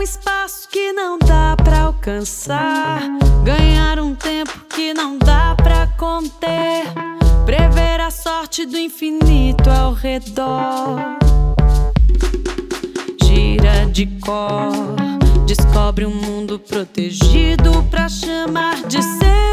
um espaço que não dá pra alcançar, ganhar um tempo que não dá pra conter, prever a sorte do infinito ao redor. Gira de cor, descobre um mundo protegido pra chamar de seu.